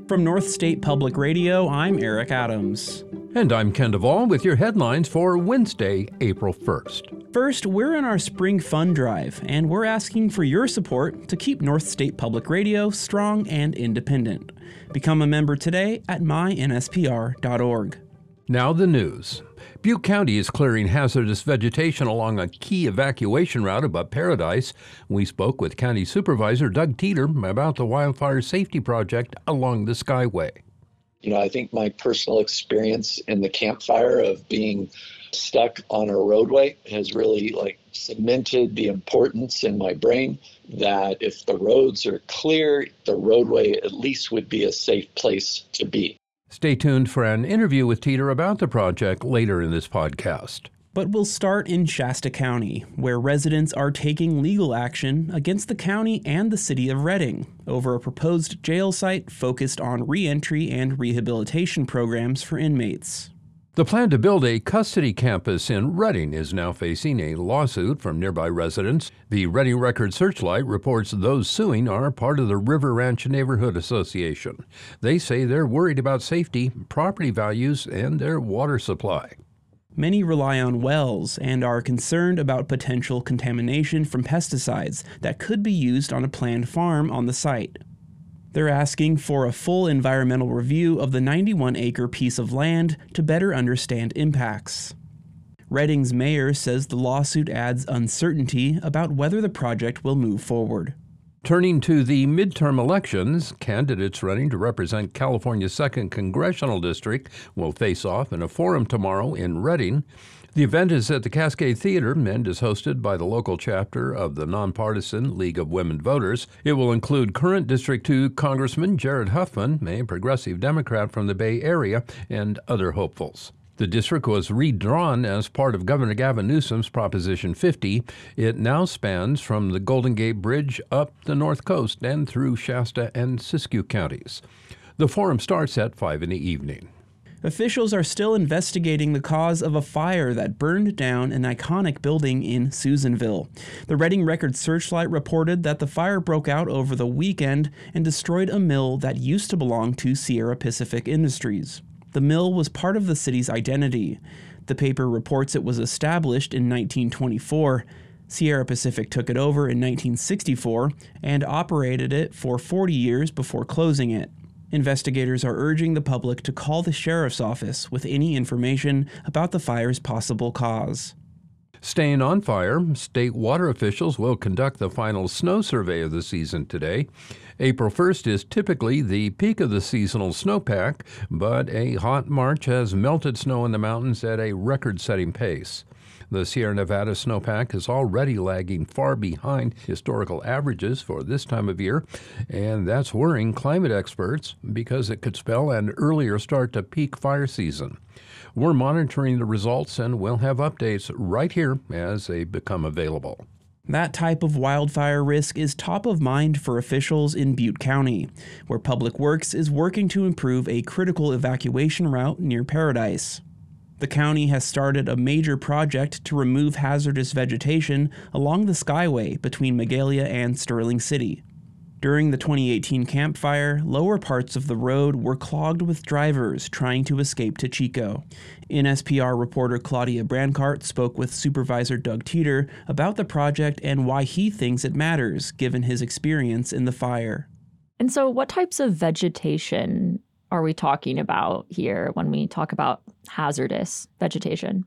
From North State Public Radio, I'm Eric Adams. And I'm Ken Duvall with your headlines for Wednesday, April 1st. First, we're in our spring fund drive, and we're asking for your support to keep North State Public Radio strong and independent. Become a member today at mynspr.org. Now the news. Butte County is clearing hazardous vegetation along a key evacuation route above Paradise. We spoke with County Supervisor Doug Teeter about the wildfire safety project along the Skyway. I think my personal experience in the campfire of being stuck on a roadway has really cemented the importance in my brain that if the roads are clear, the roadway at least would be a safe place to be. Stay tuned for an interview with Teeter about the project later in this podcast. But we'll start in Shasta County, where residents are taking legal action against the county and the city of Redding over a proposed jail site focused on reentry and rehabilitation programs for inmates. The plan to build a custody campus in Redding is now facing a lawsuit from nearby residents. The Redding Record Searchlight reports those suing are part of the River Ranch Neighborhood Association. They say they're worried about safety, property values, and their water supply. Many rely on wells and are concerned about potential contamination from pesticides that could be used on a planned farm on the site. They're asking for a full environmental review of the 91-acre piece of land to better understand impacts. Redding's mayor says the lawsuit adds uncertainty about whether the project will move forward. Turning to the midterm elections, candidates running to represent California's 2nd Congressional District will face off in a forum tomorrow in Redding. The event is at the Cascade Theater and is hosted by the local chapter of the nonpartisan League of Women Voters. It will include current District 2 Congressman Jared Huffman, a progressive Democrat from the Bay Area, and other hopefuls. The district was redrawn as part of Governor Gavin Newsom's Proposition 50. It now spans from the Golden Gate Bridge up the North Coast and through Shasta and Siskiyou counties. The forum starts at 5 in the evening. Officials are still investigating the cause of a fire that burned down an iconic building in Susanville. The Redding Record Searchlight reported that the fire broke out over the weekend and destroyed a mill that used to belong to Sierra Pacific Industries. The mill was part of the city's identity. The paper reports it was established in 1924. Sierra Pacific took it over in 1964 and operated it for 40 years before closing it. Investigators are urging the public to call the sheriff's office with any information about the fire's possible cause. Staying on fire, state water officials will conduct the final snow survey of the season today. April 1st is typically the peak of the seasonal snowpack, but a hot March has melted snow in the mountains at a record-setting pace. The Sierra Nevada snowpack is already lagging far behind historical averages for this time of year, and that's worrying climate experts because it could spell an earlier start to peak fire season. We're monitoring the results and we'll have updates right here as they become available. That type of wildfire risk is top of mind for officials in Butte County, where Public Works is working to improve a critical evacuation route near Paradise. The county has started a major project to remove hazardous vegetation along the Skyway between Magalia and Sterling City. During the 2018 campfire, lower parts of the road were clogged with drivers trying to escape to Chico. NSPR reporter Claudia Brancart spoke with Supervisor Doug Teeter about the project and why he thinks it matters, given his experience in the fire. And so what types of vegetation are we talking about here when we talk about hazardous vegetation?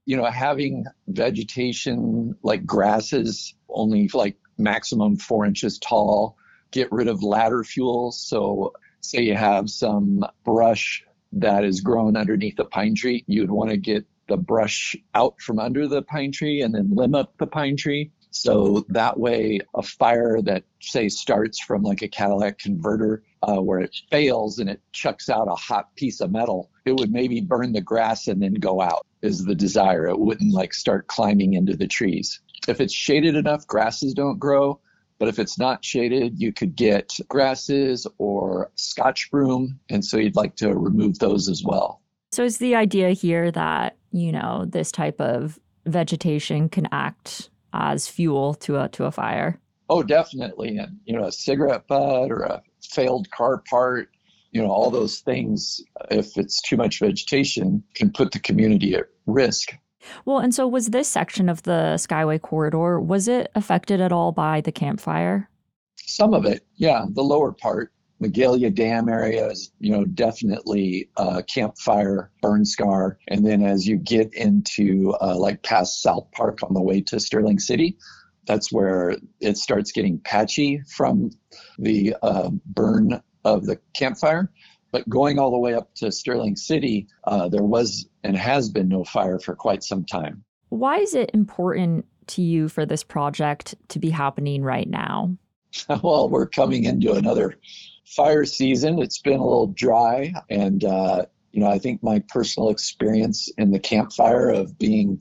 Having vegetation like grasses, only maximum 4 inches tall, get rid of ladder fuels. So say you have some brush that is grown underneath a pine tree, you'd want to get the brush out from under the pine tree and then limb up the pine tree. So that way a fire that say starts from like a Cadillac converter where it fails and it chucks out a hot piece of metal, it would maybe burn the grass and then go out is the desire. It wouldn't start climbing into the trees. If it's shaded enough, grasses don't grow. But if it's not shaded, you could get grasses or Scotch broom. And so you'd like to remove those as well. So is the idea here that, this type of vegetation can act as fuel to a fire? Oh, definitely. And, a cigarette butt or a failed car part, all those things, if it's too much vegetation, can put the community at risk. Well, and so was this section of the Skyway corridor, was it affected at all by the Camp Fire? Some of it, yeah. The lower part, Magalia Dam area is, definitely a Camp Fire burn scar. And then as you get into like past South Park on the way to Sterling City, that's where it starts getting patchy from the burn of the Camp Fire. But going all the way up to Sterling City, there was and has been no fire for quite some time. Why is it important to you for this project to be happening right now? Well, we're coming into another fire season. It's been a little dry. And, I think my personal experience in the Camp Fire of being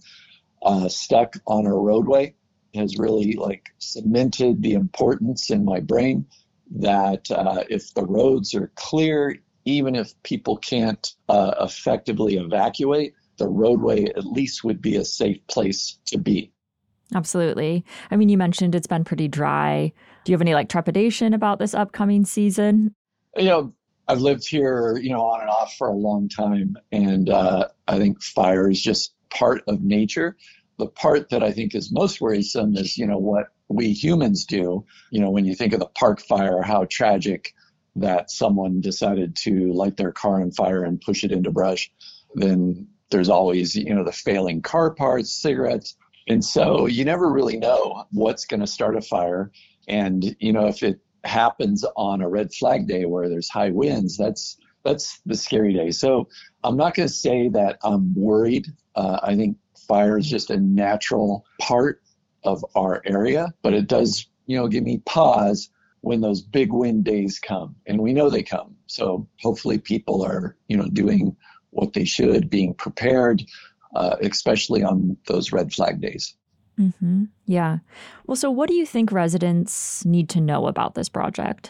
stuck on a roadway has really cemented the importance in my brain that if the roads are clear, even if people can't effectively evacuate, the roadway at least would be a safe place to be. Absolutely. I mean, you mentioned it's been pretty dry. Do you have any trepidation about this upcoming season? I've lived here, on and off for a long time. And I think fire is just part of nature. The part that I think is most worrisome is, what we humans do. When you think of the Park Fire, how tragic that someone decided to light their car on fire and push it into brush. Then there's always, the failing car parts, cigarettes. And so you never really know what's going to start a fire. And, if it happens on a red flag day where there's high winds, that's the scary day. So I'm not going to say that I'm worried. I think fire is just a natural part of our area, but it does, give me pause when those big wind days come, and we know they come. So hopefully people are, doing what they should, being prepared, especially on those red flag days. Mm-hmm. Yeah. Well, so what do you think residents need to know about this project?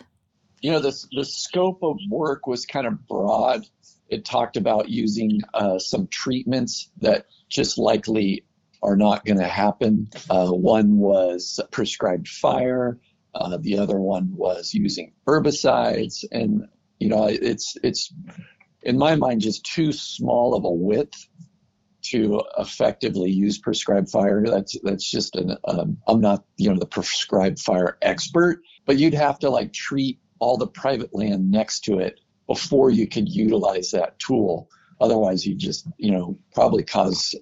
The scope of work was kind of broad. It talked about using some treatments that just likely are not going to happen. One was prescribed fire. The other one was using herbicides. And, it's in my mind just too small of a width to effectively use prescribed fire. That's just I'm not, the prescribed fire expert, but you'd have to treat all the private land next to it before you could utilize that tool. Otherwise, you just, probably cause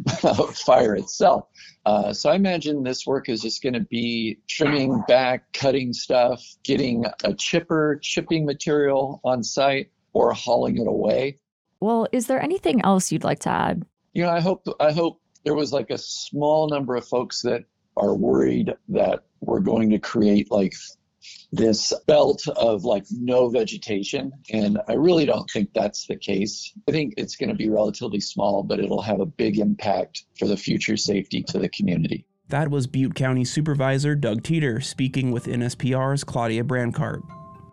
fire itself. So I imagine this work is just going to be trimming back, cutting stuff, getting a chipping material on site, or hauling it away. Well, is there anything else you'd like to add? I hope there was a small number of folks that are worried that we're going to create this belt of no vegetation. And I really don't think that's the case. I think it's going to be relatively small, but it'll have a big impact for the future safety to the community. That was Butte County Supervisor Doug Teeter speaking with NSPR's Claudia Brancart.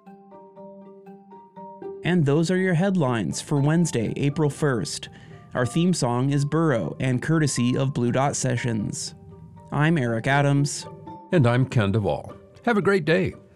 And those are your headlines for Wednesday, April 1st. Our theme song is Burrow and courtesy of Blue Dot Sessions. I'm Eric Adams. And I'm Ken Duvall. Have a great day.